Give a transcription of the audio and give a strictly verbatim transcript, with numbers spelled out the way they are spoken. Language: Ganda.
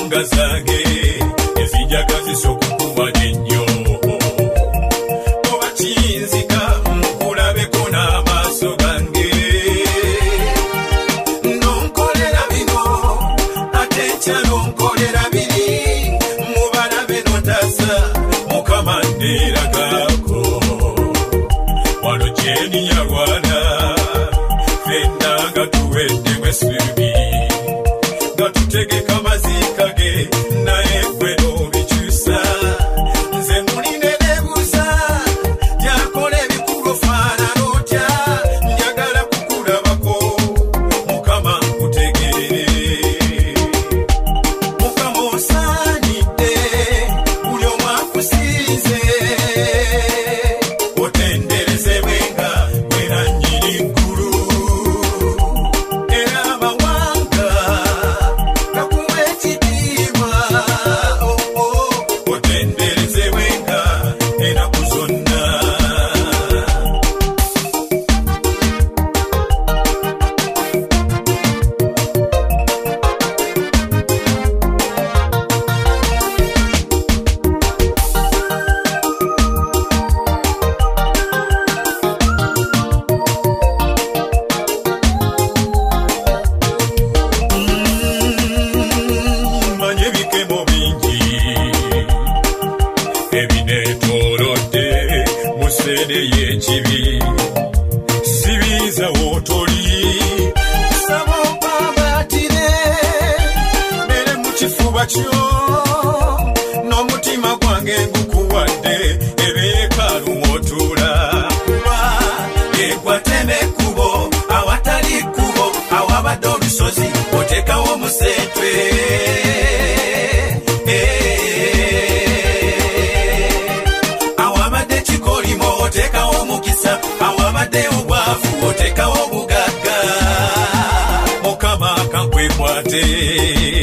ensonga zange ezinjaga zisokukuba ennyo oba kiyinzika nkulabeko n'amaaso gange nonkolera bino ate enkya nonkolera biri mubalabe notasa mukama nderagako wano kyeni yalwana fenna nga tuwedde mwesubi nga tutegeka mazika ge naye gwe n'obikyusa nze muline nebuuza yakola ebikulu faanana otya njagala kukulabako mukama nkutegeere mukama osaanidde buli omu akusinze otenderezebwenga gwe nannyini ggulu era amawanga gakuwa ekitiibwa otenderezebwenga ennaku zonna. Manye ebikemo bingi ebineetoolodde mu ssere y'ekibi sibiyinza wootoli saba opambaatire mbere mu kifuba kyo n'omutima gwange ngukuwadde ebeekaalu mw'otuula kuba ekwatema ekkubo awatali kkubo awabadde olusozi oteekawo omusetwe awabadde ekikolimo oteekawo omukisa awabadde obwavu oteekawo obugagga mukama kankwekwate